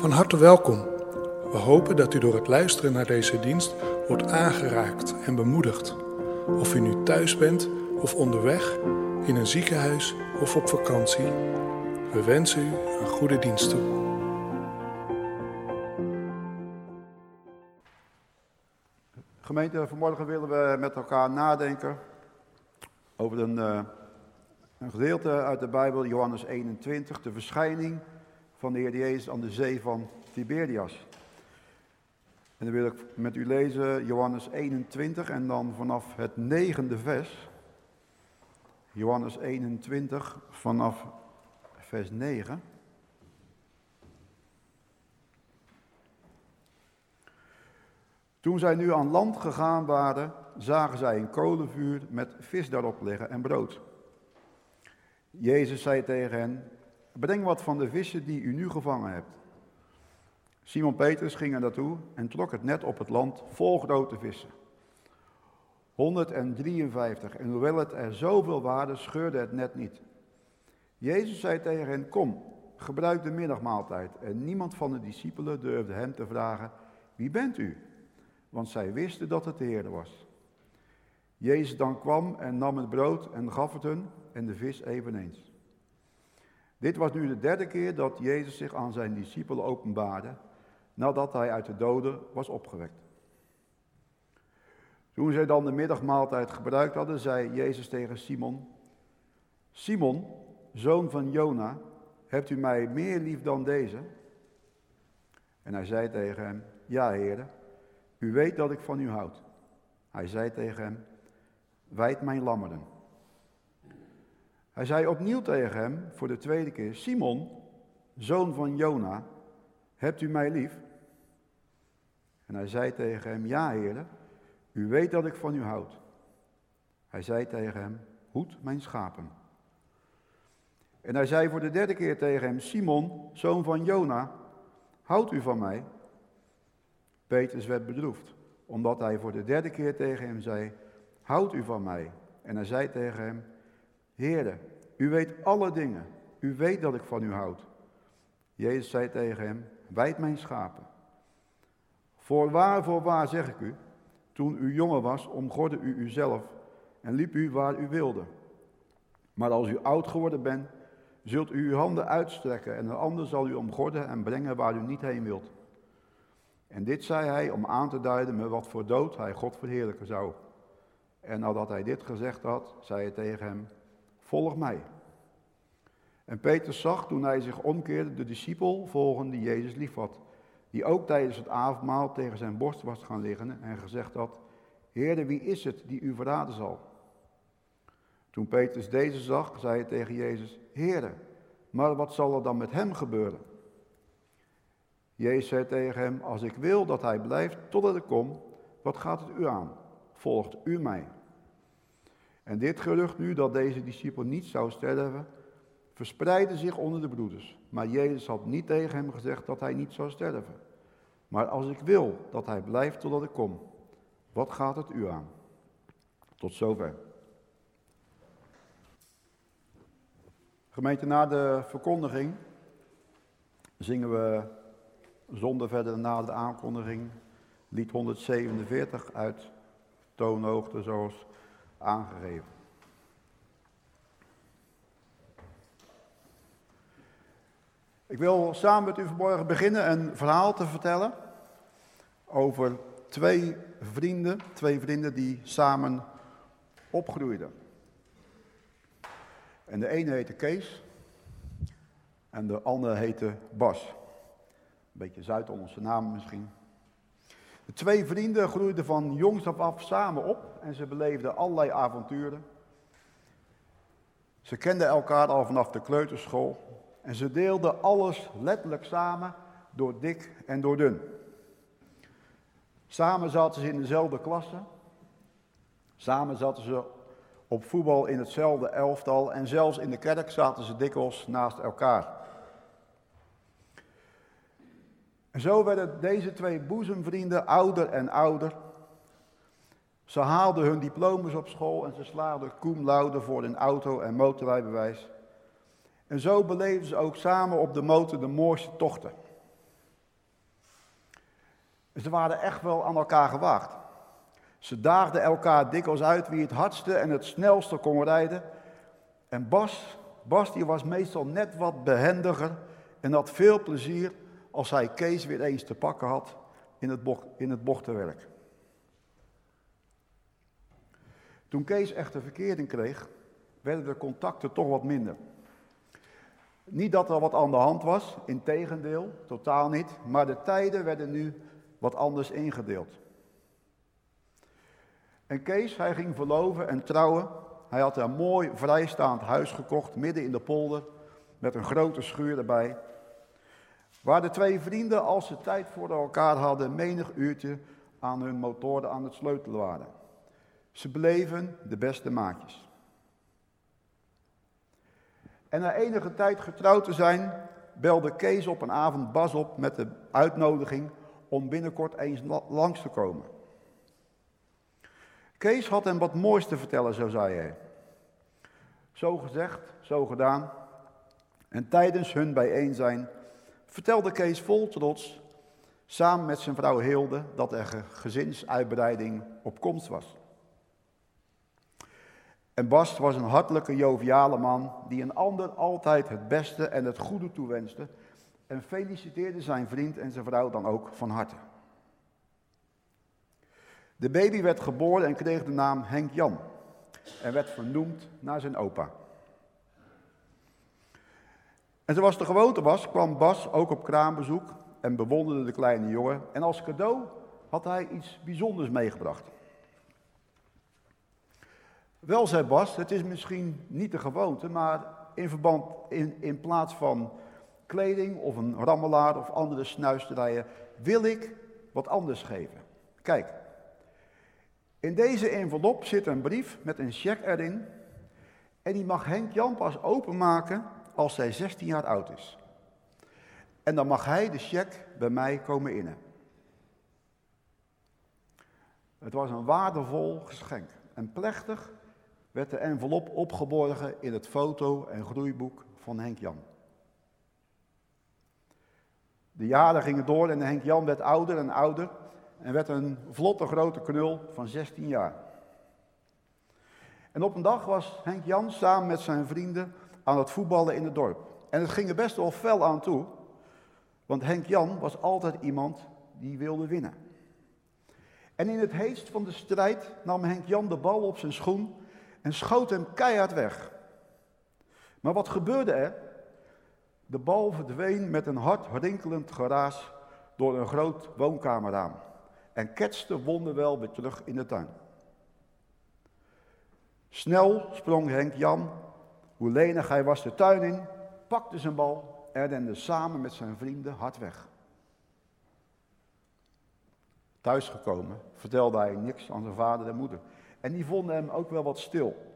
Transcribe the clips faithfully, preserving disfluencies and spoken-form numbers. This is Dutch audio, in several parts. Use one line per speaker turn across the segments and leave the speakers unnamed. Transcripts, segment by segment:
Van harte welkom. We hopen dat u door het luisteren naar deze dienst wordt aangeraakt en bemoedigd. Of u nu thuis bent of onderweg, in een ziekenhuis of op vakantie. We wensen u een goede dienst toe.
Gemeente, vanmorgen willen we met elkaar nadenken over een, uh, een gedeelte uit de Bijbel, Johannes eenentwintig, de verschijning van de Heer Jezus aan de zee van Tiberias. En dan wil ik met u lezen Johannes eenentwintig en dan vanaf het negende vers. Johannes eenentwintig vanaf vers negen. Toen zij nu aan land gegaan waren, zagen zij een kolenvuur met vis daarop liggen en brood. Jezus zei tegen hen: breng wat van de vissen die u nu gevangen hebt. Simon Petrus ging er naartoe en trok het net op het land vol grote vissen. honderddrieënvijftig, en hoewel het er zoveel waren, scheurde het net niet. Jezus zei tegen hen: kom, gebruik de middagmaaltijd. En niemand van de discipelen durfde hem te vragen: wie bent u? Want zij wisten dat het de Heer was. Jezus dan kwam en nam het brood en gaf het hun en de vis eveneens. Dit was nu de derde keer dat Jezus zich aan zijn discipelen openbaarde, nadat hij uit de doden was opgewekt. Toen zij dan de middagmaaltijd gebruikt hadden, zei Jezus tegen Simon: Simon, zoon van Jona, hebt u mij meer lief dan deze? En hij zei tegen hem: ja, Heere, u weet dat ik van u houd. Hij zei tegen hem: wijd mijn lammeren. Hij zei opnieuw tegen hem voor de tweede keer: Simon, zoon van Jona, hebt u mij lief? En hij zei tegen hem: ja, Heere, u weet dat ik van u houd. Hij zei tegen hem: hoed mijn schapen. En hij zei voor de derde keer tegen hem: Simon, zoon van Jona, houdt u van mij? Petrus werd bedroefd, omdat hij voor de derde keer tegen hem zei: houdt u van mij? En hij zei tegen hem: Heere, u weet alle dingen, u weet dat ik van u houd. Jezus zei tegen hem: wijd mijn schapen. Voorwaar, voorwaar zeg ik u, toen u jonger was, omgordde u uzelf en liep u waar u wilde. Maar als u oud geworden bent, zult u uw handen uitstrekken en een ander zal u omgorden en brengen waar u niet heen wilt. En dit zei hij om aan te duiden met wat voor dood hij God verheerlijken zou. En nadat hij dit gezegd had, zei hij tegen hem: volg mij. En Petrus zag, toen hij zich omkeerde, de discipel volgen die Jezus liefhad, die ook tijdens het avondmaal tegen zijn borst was gaan liggen en gezegd had: Heere, wie is het die u verraden zal? Toen Petrus deze zag, zei hij tegen Jezus: Heere, maar wat zal er dan met hem gebeuren? Jezus zei tegen hem: als ik wil dat hij blijft totdat ik kom, wat gaat het u aan? Volgt u mij. En dit gerucht nu dat deze discipel niet zou sterven, verspreidde zich onder de broeders. Maar Jezus had niet tegen hem gezegd dat hij niet zou sterven. Maar als ik wil dat hij blijft totdat ik kom, wat gaat het u aan? Tot zover. Gemeente, na de verkondiging zingen we zonder verdere nadere aankondiging lied honderdzevenenveertig uit toonhoogte zoals aangegeven. Ik wil samen met u vanmorgen beginnen een verhaal te vertellen over twee vrienden, twee vrienden die samen opgroeiden. En de ene heette Kees en de andere heette Bas. Een beetje Zuid-Hollandse naam misschien. De twee vrienden groeiden van jongs af af samen op en ze beleefden allerlei avonturen. Ze kenden elkaar al vanaf de kleuterschool en ze deelden alles letterlijk samen door dik en door dun. Samen zaten ze in dezelfde klasse. Samen zaten ze op voetbal in hetzelfde elftal en zelfs in de kerk zaten ze dikwijls naast elkaar. En zo werden deze twee boezemvrienden ouder en ouder. Ze haalden hun diploma's op school en ze slaagden cum laude voor een auto- en motorrijbewijs. En zo beleefden ze ook samen op de motor de mooiste tochten. Ze waren echt wel aan elkaar gewaagd. Ze daagden elkaar dikwijls uit wie het hardste en het snelste kon rijden. En Bas, Bas die was meestal net wat behendiger en had veel plezier als hij Kees weer eens te pakken had in het, bocht, in het bochtenwerk. Toen Kees echter verkering kreeg, werden de contacten toch wat minder. Niet dat er wat aan de hand was, integendeel, totaal niet, maar de tijden werden nu wat anders ingedeeld. En Kees, hij ging verloven en trouwen. Hij had een mooi vrijstaand huis gekocht, midden in de polder, met een grote schuur erbij. Waar de twee vrienden, als ze tijd voor elkaar hadden, menig uurtje aan hun motoren aan het sleutelen waren. Ze bleven de beste maatjes. En na enige tijd getrouwd te zijn, belde Kees op een avond Bas op met de uitnodiging om binnenkort eens langs te komen. Kees had hem wat moois te vertellen, zo zei hij. Zo gezegd, zo gedaan. En tijdens hun bijeenzijn vertelde Kees vol trots, samen met zijn vrouw Hilde, dat er gezinsuitbreiding op komst was. En Bas was een hartelijke, joviale man die een ander altijd het beste en het goede toewenste en feliciteerde zijn vriend en zijn vrouw dan ook van harte. De baby werd geboren en kreeg de naam Henk Jan en werd vernoemd naar zijn opa. En zoals de gewoonte was, kwam Bas ook op kraambezoek en bewonderde de kleine jongen. En als cadeau had hij iets bijzonders meegebracht. Wel, zei Bas, het is misschien niet de gewoonte, maar in, verband, in, in plaats van kleding of een rammelaar of andere snuisterijen wil ik wat anders geven. Kijk, in deze envelop zit een brief met een cheque erin en die mag Henk Jan pas openmaken als hij zestien jaar oud is. En dan mag hij de cheque bij mij komen innen. Het was een waardevol geschenk en plechtig werd de envelop opgeborgen in het foto- en groeiboek van Henk Jan. De jaren gingen door en Henk Jan werd ouder en ouder en werd een vlotte grote knul van zestien jaar. En op een dag was Henk Jan samen met zijn vrienden aan het voetballen in het dorp. En het ging er best wel fel aan toe, want Henk Jan was altijd iemand die wilde winnen. En in het heetst van de strijd nam Henk Jan de bal op zijn schoen en schoot hem keihard weg. Maar wat gebeurde er? De bal verdween met een hard rinkelend geraas door een groot woonkamerraam en ketste wonderwel weer terug in de tuin. Snel sprong Henk Jan, hoe lenig hij was, de tuin in, pakte zijn bal en rende samen met zijn vrienden hard weg. Thuisgekomen vertelde hij niks aan zijn vader en moeder. En die vonden hem ook wel wat stil.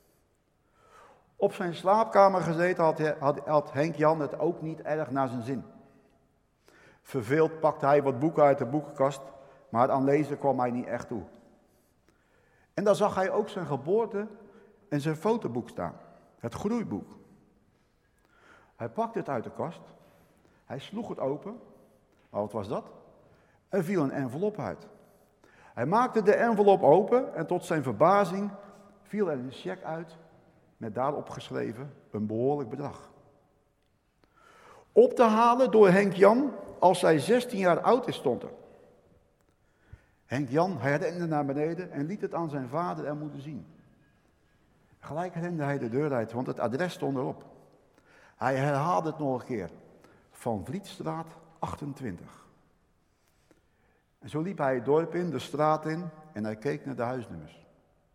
Op zijn slaapkamer gezeten had, had, had Henk Jan het ook niet erg naar zijn zin. Verveeld pakte hij wat boeken uit de boekenkast, maar aan lezen kwam hij niet echt toe. En daar zag hij ook zijn geboorte en zijn fotoboek staan, het groeiboek. Hij pakte het uit de kast, hij sloeg het open, maar wat was dat? Er viel een envelop uit. Hij maakte de envelop open en tot zijn verbazing viel er een cheque uit met daarop geschreven een behoorlijk bedrag. Op te halen door Henk Jan als hij zestien jaar oud is, stond er. Henk Jan, hij rende naar beneden en liet het aan zijn vader en moeder zien. Gelijk rende hij de deur uit, want het adres stond erop. Hij herhaalde het nog een keer. Van Vlietstraat achtentwintig. En zo liep hij het dorp in, de straat in en hij keek naar de huisnummers.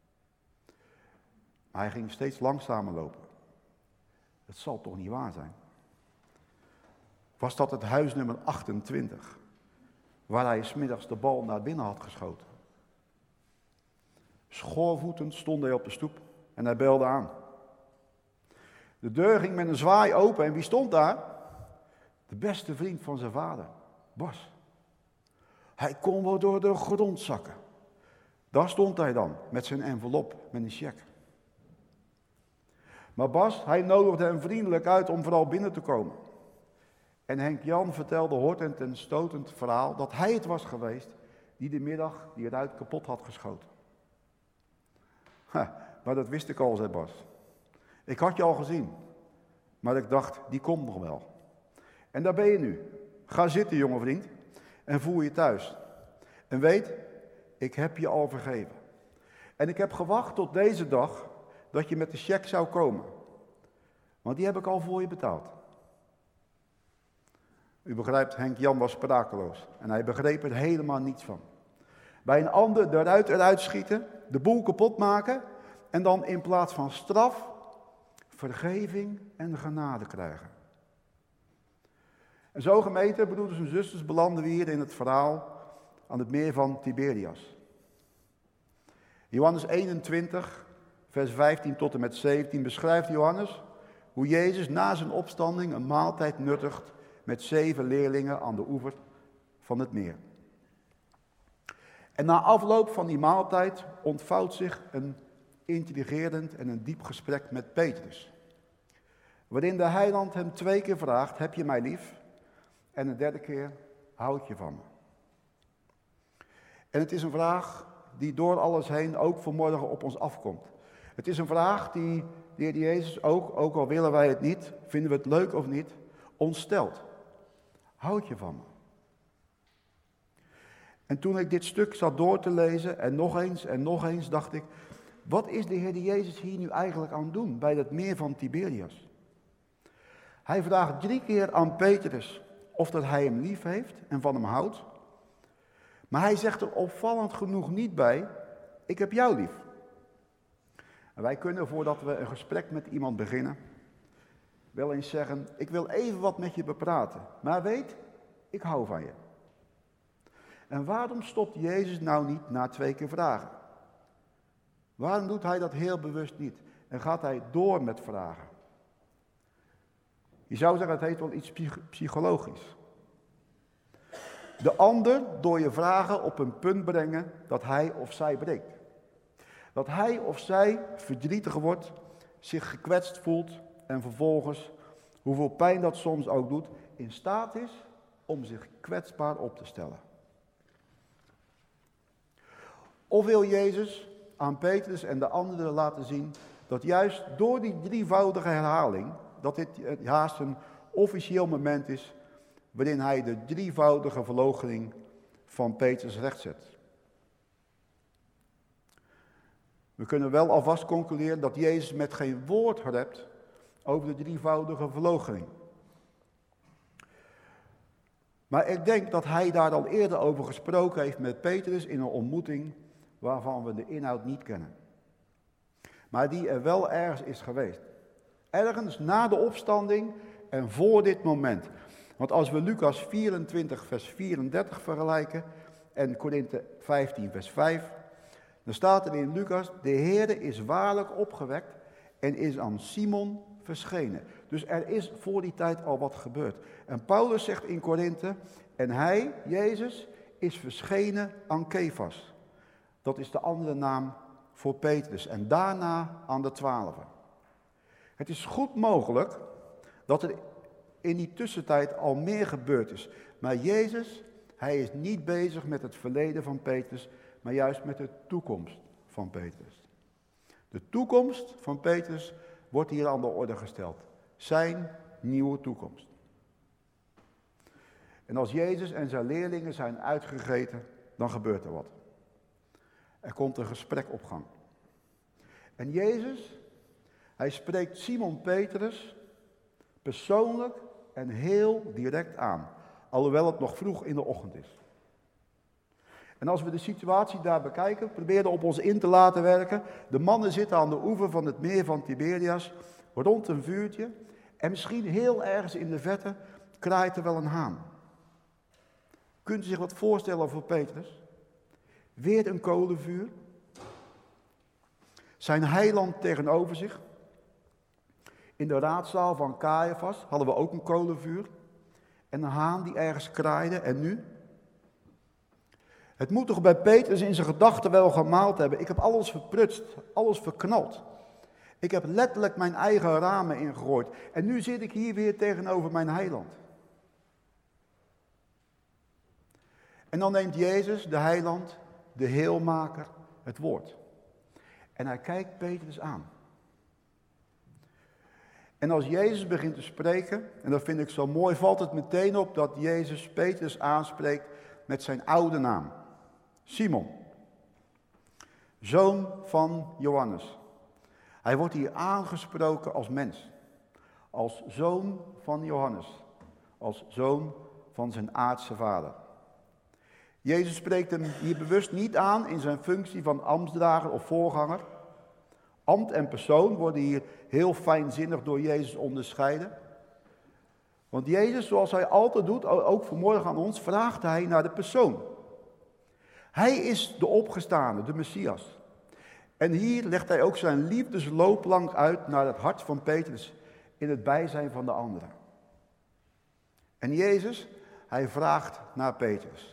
Maar hij ging steeds langzamer lopen. Het zal toch niet waar zijn? Was dat het huisnummer achtentwintig, waar hij 's middags de bal naar binnen had geschoten? Schoorvoetend stond hij op de stoep en hij belde aan. De deur ging met een zwaai open en wie stond daar? De beste vriend van zijn vader, Bas. Hij kon wel door de grond zakken. Daar stond hij dan, met zijn envelop, met een cheque. Maar Bas, hij nodigde hem vriendelijk uit om vooral binnen te komen. En Henk Jan vertelde hortend en stotend verhaal dat hij het was geweest die de middag die ruit kapot had geschoten. Ha, maar dat wist ik al, zei Bas. Ik had je al gezien, maar ik dacht, die komt nog wel. En daar ben je nu. Ga zitten, jonge vriend, en voel je thuis. En weet, ik heb je al vergeven. En ik heb gewacht tot deze dag dat je met de cheque zou komen. Want die heb ik al voor je betaald. U begrijpt, Henk Jan was sprakeloos en hij begreep er helemaal niets van. Bij een ander de ruit eruit schieten, de boel kapot maken en dan in plaats van straf, vergeving en genade krijgen. En zo gemeten, broeders en zusters, belanden we hier in het verhaal aan het meer van Tiberias. Johannes eenentwintig, vers vijftien tot en met zeventien beschrijft Johannes hoe Jezus na zijn opstanding een maaltijd nuttigt met zeven leerlingen aan de oever van het meer. En na afloop van die maaltijd ontvouwt zich een intrigerend en een diep gesprek met Petrus. Waarin de heiland hem twee keer vraagt, heb je mij lief? En een derde keer, houd je van me? En het is een vraag die door alles heen ook vanmorgen op ons afkomt. Het is een vraag die de Heer Jezus ook, ook al willen wij het niet, vinden we het leuk of niet, ons stelt. Houd je van me? En toen ik dit stuk zat door te lezen en nog eens en nog eens dacht ik, wat is de Heer Jezus hier nu eigenlijk aan het doen bij dat meer van Tiberias? Hij vraagt drie keer aan Petrus of dat hij hem lief heeft en van hem houdt. Maar hij zegt er opvallend genoeg niet bij, ik heb jou lief. En wij kunnen voordat we een gesprek met iemand beginnen, wel eens zeggen, ik wil even wat met je bepraten. Maar weet, ik hou van je. En waarom stopt Jezus nou niet na twee keer vragen? Waarom doet hij dat heel bewust niet? En gaat hij door met vragen? Je zou zeggen, het heet wel iets psychologisch. De ander door je vragen op een punt brengen dat hij of zij breekt. Dat hij of zij verdrietig wordt, zich gekwetst voelt en vervolgens, hoeveel pijn dat soms ook doet, in staat is om zich kwetsbaar op te stellen. Of wil Jezus aan Petrus en de anderen laten zien dat juist door die drievoudige herhaling, dat dit haast een officieel moment is waarin hij de drievoudige verloochening van Petrus rechtzet. We kunnen wel alvast concluderen dat Jezus met geen woord rept over de drievoudige verloochening. Maar ik denk dat hij daar al eerder over gesproken heeft met Petrus in een ontmoeting waarvan we de inhoud niet kennen. Maar die er wel ergens is geweest. Ergens na de opstanding en voor dit moment. Want als we Lucas vierentwintig vers vierendertig vergelijken en Korinthe vijftien vers vijf, dan staat er in Lucas, de Heere is waarlijk opgewekt en is aan Simon verschenen. Dus er is voor die tijd al wat gebeurd. En Paulus zegt in Korinthe, en hij, Jezus, is verschenen aan Kefas. Dat is de andere naam voor Petrus. En daarna aan de twaalfen. Het is goed mogelijk dat er in die tussentijd al meer gebeurd is. Maar Jezus, hij is niet bezig met het verleden van Petrus, maar juist met de toekomst van Petrus. De toekomst van Petrus wordt hier aan de orde gesteld. Zijn nieuwe toekomst. En als Jezus en zijn leerlingen zijn uitgegeten, dan gebeurt er wat. Er komt een gesprek op gang. En Jezus, hij spreekt Simon Petrus persoonlijk en heel direct aan. Alhoewel het nog vroeg in de ochtend is. En als we de situatie daar bekijken, proberen op ons in te laten werken. De mannen zitten aan de oever van het meer van Tiberias, rond een vuurtje. En misschien heel ergens in de verte kraait er wel een haan. Kunt u zich wat voorstellen voor Petrus? Weer een kolenvuur. Zijn heiland tegenover zich. In de raadzaal van Caiaphas hadden we ook een kolenvuur. En een haan die ergens kraaide. En nu? Het moet toch bij Petrus in zijn gedachten wel gemaald hebben. Ik heb alles verprutst, alles verknald. Ik heb letterlijk mijn eigen ramen ingegooid. En nu zit ik hier weer tegenover mijn heiland. En dan neemt Jezus, de heiland, de heelmaker, het woord. En hij kijkt Petrus aan. En als Jezus begint te spreken, en dat vind ik zo mooi, valt het meteen op dat Jezus Petrus aanspreekt met zijn oude naam. Simon, zoon van Johannes. Hij wordt hier aangesproken als mens, als zoon van Johannes, als zoon van zijn aardse vader. Jezus spreekt hem hier bewust niet aan in zijn functie van ambtsdrager of voorganger. Ambt en persoon worden hier heel fijnzinnig door Jezus onderscheiden. Want Jezus, zoals hij altijd doet, ook vanmorgen aan ons, vraagt hij naar de persoon. Hij is de opgestane, de Messias. En hier legt hij ook zijn liefdesloopplank uit naar het hart van Petrus in het bijzijn van de anderen. En Jezus, hij vraagt naar Petrus.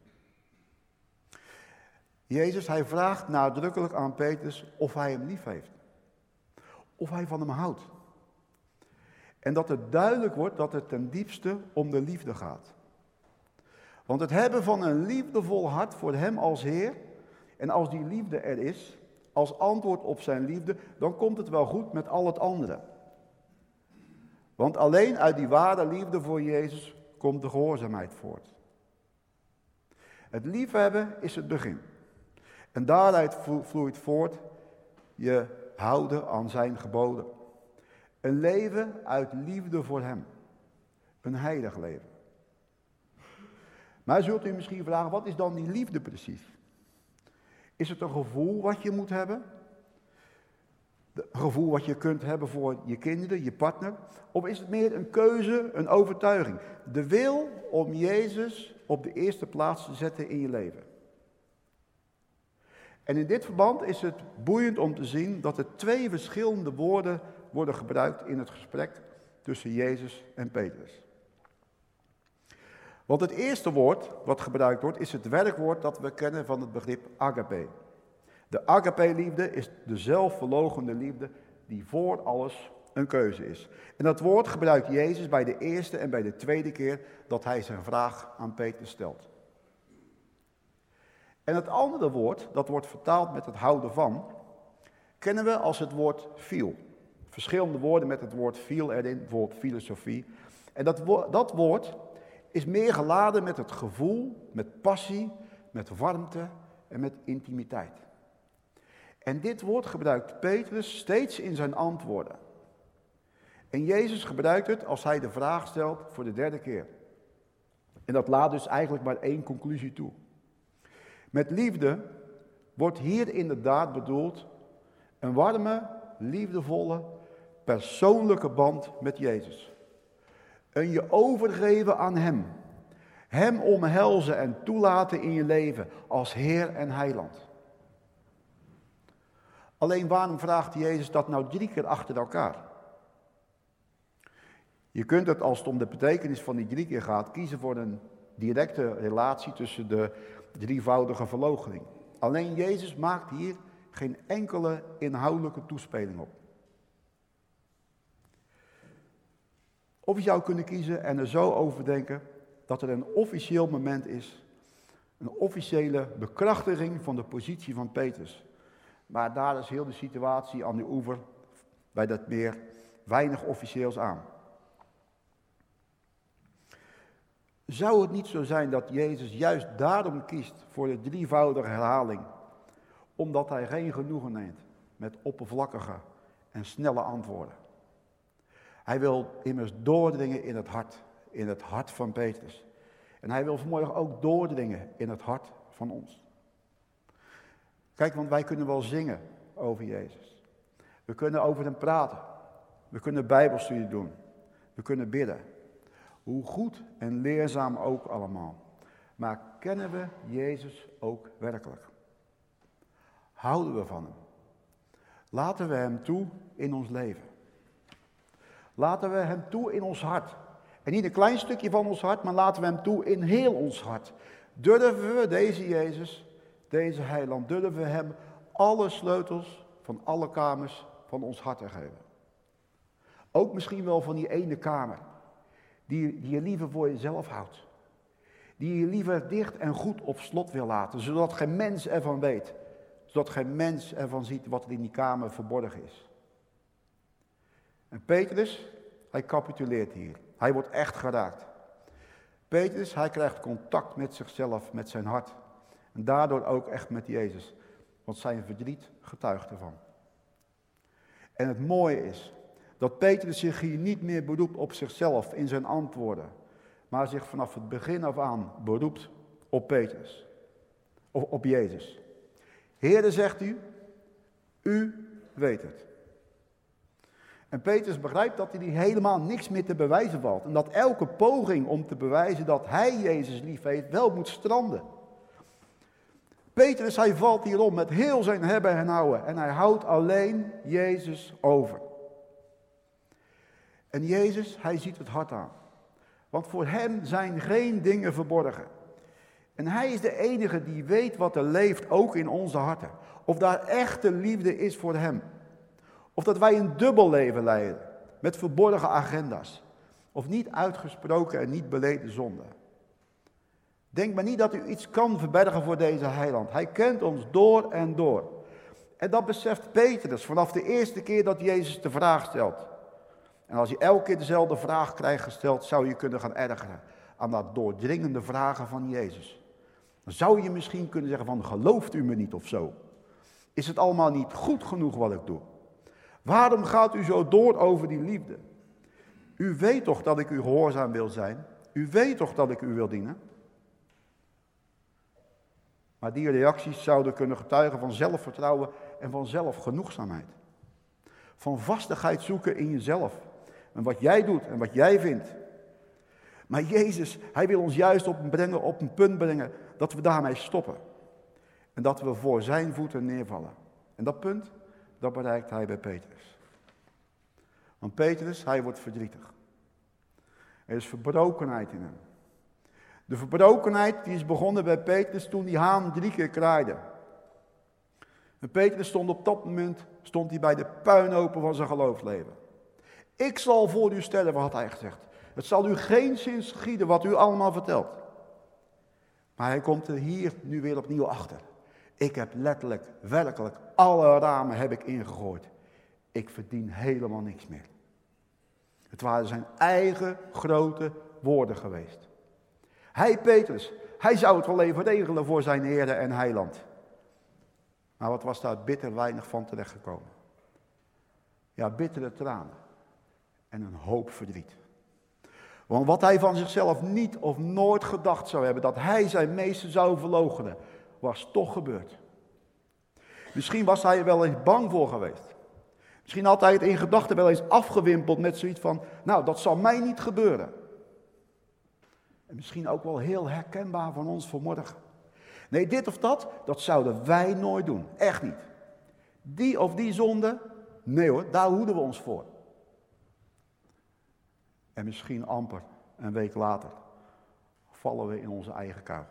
Jezus, hij vraagt nadrukkelijk aan Petrus of hij hem lief heeft. Of hij van hem houdt. En dat het duidelijk wordt dat het ten diepste om de liefde gaat. Want het hebben van een liefdevol hart voor hem als Heer, en als die liefde er is, als antwoord op zijn liefde, dan komt het wel goed met al het andere. Want alleen uit die ware liefde voor Jezus komt de gehoorzaamheid voort. Het liefhebben is het begin. En daaruit vloeit voort je houden aan zijn geboden. Een leven uit liefde voor hem. Een heilig leven. Maar zult u misschien vragen, wat is dan die liefde precies? Is het een gevoel wat je moet hebben? Een gevoel wat je kunt hebben voor je kinderen, je partner? Of is het meer een keuze, een overtuiging? De wil om Jezus op de eerste plaats te zetten in je leven. En in dit verband is het boeiend om te zien dat er twee verschillende woorden worden gebruikt in het gesprek tussen Jezus en Petrus. Want het eerste woord wat gebruikt wordt is het werkwoord dat we kennen van het begrip agape. De agape-liefde is de zelfverloochende liefde die voor alles een keuze is. En dat woord gebruikt Jezus bij de eerste en bij de tweede keer dat hij zijn vraag aan Petrus stelt. En het andere woord, dat wordt vertaald met het houden van, kennen we als het woord fiel. Verschillende woorden met het woord fiel erin, bijvoorbeeld filosofie. En dat, wo- dat woord is meer geladen met het gevoel, met passie, met warmte en met intimiteit. En dit woord gebruikt Petrus steeds in zijn antwoorden. En Jezus gebruikt het als hij de vraag stelt voor de derde keer. En dat laat dus eigenlijk maar één conclusie toe. Met liefde wordt hier inderdaad bedoeld een warme, liefdevolle, persoonlijke band met Jezus. Een je overgeven aan Hem. Hem omhelzen en toelaten in je leven als Heer en Heiland. Alleen waarom vraagt Jezus dat nou drie keer achter elkaar? Je kunt het, als het om de betekenis van die drie keer gaat, kiezen voor een directe relatie tussen de drievoudige verloochening. Alleen Jezus maakt hier geen enkele inhoudelijke toespeling op. Of je zou kunnen kiezen en er zo over denken dat er een officieel moment is. Een officiële bekrachtiging van de positie van Petrus. Maar daar is heel de situatie aan de oever bij dat meer weinig officieels aan. Zou het niet zo zijn dat Jezus juist daarom kiest voor de drievoudige herhaling, omdat hij geen genoegen neemt met oppervlakkige en snelle antwoorden? Hij wil immers doordringen in het hart, in het hart van Petrus. En hij wil vanmorgen ook doordringen in het hart van ons. Kijk, want wij kunnen wel zingen over Jezus. We kunnen over hem praten. We kunnen bijbelstudie doen. We kunnen bidden. Hoe goed en leerzaam ook allemaal. Maar kennen we Jezus ook werkelijk? Houden we van hem? Laten we hem toe in ons leven. Laten we hem toe in ons hart. En niet een klein stukje van ons hart, maar laten we hem toe in heel ons hart. Durven we deze Jezus, deze heiland, durven we hem alle sleutels van alle kamers van ons hart te geven. Ook misschien wel van die ene kamer, die, die je liever voor jezelf houdt. Die je liever dicht en goed op slot wil laten, zodat geen mens ervan weet. Zodat geen mens ervan ziet wat er in die kamer verborgen is. En Petrus, hij capituleert hier. Hij wordt echt geraakt. Petrus, hij krijgt contact met zichzelf, met zijn hart. En daardoor ook echt met Jezus. Want zijn verdriet getuigt ervan. En het mooie is dat Petrus zich hier niet meer beroept op zichzelf in zijn antwoorden. Maar zich vanaf het begin af aan beroept op Petrus. Of op Jezus. Heere, zegt u, u weet het. En Petrus begrijpt dat hij helemaal niks meer te bewijzen valt. En dat elke poging om te bewijzen dat hij Jezus lief heeft, wel moet stranden. Petrus, hij valt hierom met heel zijn hebben en houden. En hij houdt alleen Jezus over. En Jezus, hij ziet het hart aan. Want voor hem zijn geen dingen verborgen. En hij is de enige die weet wat er leeft, ook in onze harten. Of daar echte liefde is voor hem. Of dat wij een dubbel leven leiden, met verborgen agenda's. Of niet uitgesproken en niet beleden zonden. Denk maar niet dat u iets kan verbergen voor deze heiland. Hij kent ons door en door. En dat beseft Petrus vanaf de eerste keer dat Jezus de vraag stelt. En als je elke keer dezelfde vraag krijgt gesteld, zou je kunnen gaan ergeren aan dat doordringende vragen van Jezus. Dan zou je misschien kunnen zeggen van, gelooft u me niet of zo? Is het allemaal niet goed genoeg wat ik doe? Waarom gaat u zo door over die liefde? U weet toch dat ik u gehoorzaam wil zijn? U weet toch dat ik u wil dienen? Maar die reacties zouden kunnen getuigen van zelfvertrouwen en van zelfgenoegzaamheid. Van vastigheid zoeken in jezelf. En wat jij doet en wat jij vindt. Maar Jezus, hij wil ons juist op een, brengen, op een punt brengen dat we daarmee stoppen. En dat we voor zijn voeten neervallen. En dat punt, dat bereikt hij bij Petrus. Want Petrus, hij wordt verdrietig. Er is verbrokenheid in hem. De verbrokenheid die is begonnen bij Petrus toen die haan drie keer kraaide. En Petrus stond op dat moment stond hij bij de puinhopen van zijn geloofsleven. Ik zal voor u sterven, had hij gezegd. Het zal u geen zin schieden wat u allemaal vertelt. Maar hij komt er hier nu weer opnieuw achter. Ik heb letterlijk, werkelijk, alle ramen heb ik ingegooid. Ik verdien helemaal niks meer. Het waren zijn eigen grote woorden geweest. Hij, Petrus, hij zou het wel even regelen voor zijn Heere en Heiland. Maar wat was daar bitter weinig van terechtgekomen? Ja, bittere tranen. En een hoop verdriet. Want wat hij van zichzelf niet of nooit gedacht zou hebben, dat hij zijn meester zou verloochenen, was toch gebeurd. Misschien was hij er wel eens bang voor geweest. Misschien had hij het in gedachten wel eens afgewimpeld met zoiets van, nou, dat zal mij niet gebeuren. En misschien ook wel heel herkenbaar van ons vanmorgen. Nee, dit of dat, dat zouden wij nooit doen. Echt niet. Die of die zonde, nee hoor, daar hoeden we ons voor. En misschien amper een week later vallen we in onze eigen kuil.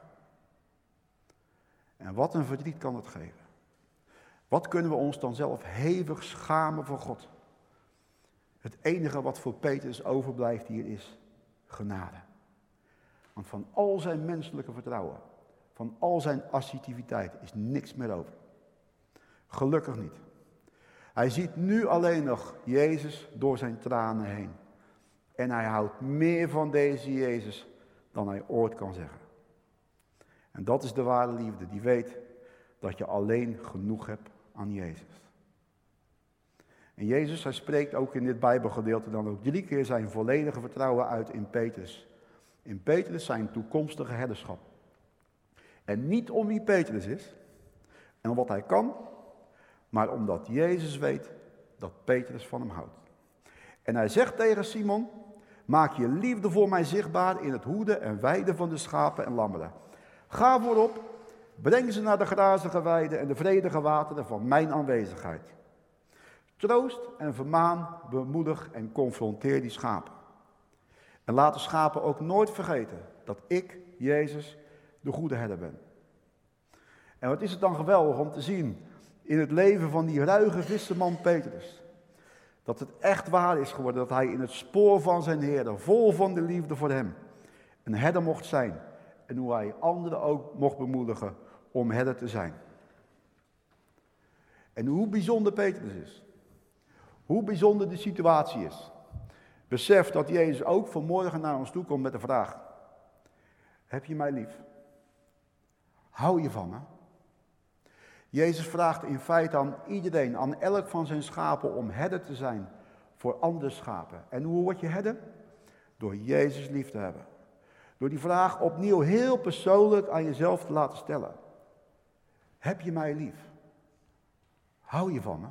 En wat een verdriet kan het geven. Wat kunnen we ons dan zelf hevig schamen voor God? Het enige wat voor Petrus overblijft hier is genade. Want van al zijn menselijke vertrouwen, van al zijn assertiviteit is niks meer over. Gelukkig niet. Hij ziet nu alleen nog Jezus door zijn tranen heen. En hij houdt meer van deze Jezus dan hij ooit kan zeggen. En dat is de ware liefde, die weet dat je alleen genoeg hebt aan Jezus. En Jezus, hij spreekt ook in dit Bijbelgedeelte dan ook drie keer zijn volledige vertrouwen uit in Petrus. In Petrus zijn toekomstige herderschap. En niet om wie Petrus is en om wat hij kan, maar omdat Jezus weet dat Petrus van hem houdt. En hij zegt tegen Simon, maak je liefde voor mij zichtbaar in het hoeden en weiden van de schapen en lammeren. Ga voorop, breng ze naar de grazige weiden en de vredige wateren van mijn aanwezigheid. Troost en vermaan, bemoedig en confronteer die schapen. En laat de schapen ook nooit vergeten dat ik, Jezus, de goede herder ben. En wat is het dan geweldig om te zien in het leven van die ruige visserman Petrus. Dat het echt waar is geworden dat hij in het spoor van zijn Heer, vol van de liefde voor hem, een herder mocht zijn. En hoe hij anderen ook mocht bemoedigen om herder te zijn. En hoe bijzonder Petrus is. Hoe bijzonder de situatie is. Besef dat Jezus ook vanmorgen naar ons toe komt met de vraag. Heb je mij lief? Hou je van me? Jezus vraagt in feite aan iedereen, aan elk van zijn schapen om herder te zijn voor andere schapen. En hoe word je herder? Door Jezus lief te hebben. Door die vraag opnieuw heel persoonlijk aan jezelf te laten stellen. Heb je mij lief? Hou je van me?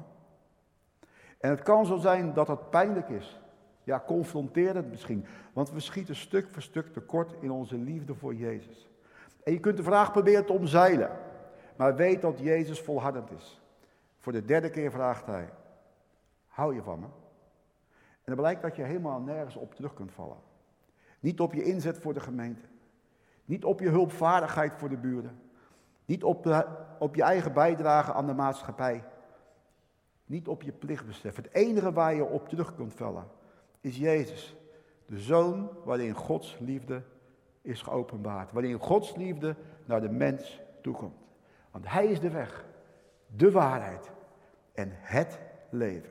En het kan zo zijn dat het pijnlijk is. Ja, confronterend misschien. Want we schieten stuk voor stuk tekort in onze liefde voor Jezus. En je kunt de vraag proberen te omzeilen. Maar weet dat Jezus volhardend is. Voor de derde keer vraagt hij. Hou je van me? En dan blijkt dat je helemaal nergens op terug kunt vallen. Niet op je inzet voor de gemeente. Niet op je hulpvaardigheid voor de buren. Niet op, de, op je eigen bijdrage aan de maatschappij. Niet op je plichtbesef. Het enige waar je op terug kunt vallen is Jezus. De Zoon waarin Gods liefde is geopenbaard. Waarin Gods liefde naar de mens toekomt. Want Hij is de weg, de waarheid en het leven.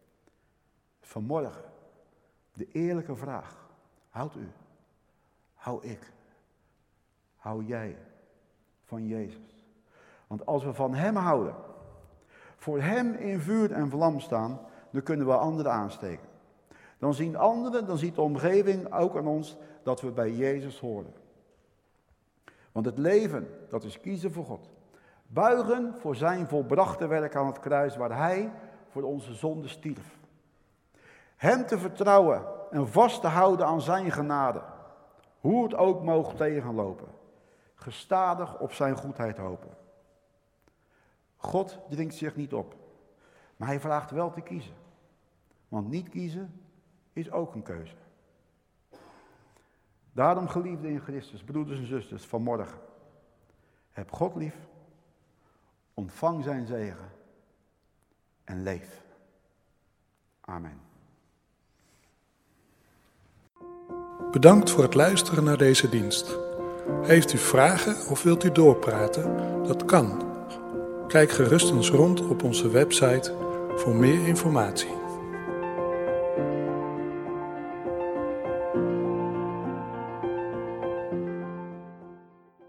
Vanmorgen de eerlijke vraag. Houdt u? Hou ik? Hou jij van Jezus? Want als we van Hem houden, voor Hem in vuur en vlam staan, dan kunnen we anderen aansteken. Dan zien anderen, dan ziet de omgeving ook aan ons dat we bij Jezus horen. Want het leven, dat is kiezen voor God. Buigen voor zijn volbrachte werk aan het kruis waar Hij voor onze zonde stierf. Hem te vertrouwen en vast te houden aan zijn genade. Hoe het ook mogen tegenlopen. Gestadig op zijn goedheid hopen. God dringt zich niet op. Maar Hij vraagt wel te kiezen. Want niet kiezen is ook een keuze. Daarom, geliefden in Christus, broeders en zusters, vanmorgen. Heb God lief. Ontvang zijn zegen. En leef. Amen.
Bedankt voor het luisteren naar deze dienst. Heeft u vragen of wilt u doorpraten? Dat kan. Kijk gerust eens rond op onze website voor meer informatie.